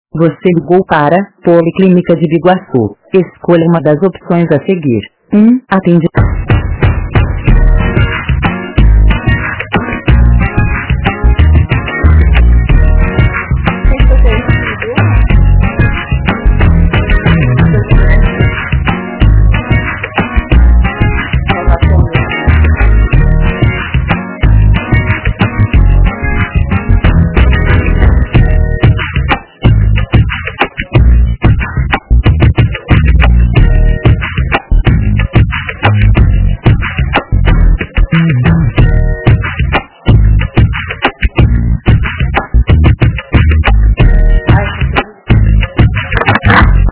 Você ligou para Policlínica de Biguaçu. Escolha uma das opções a seguir. 1. Atende.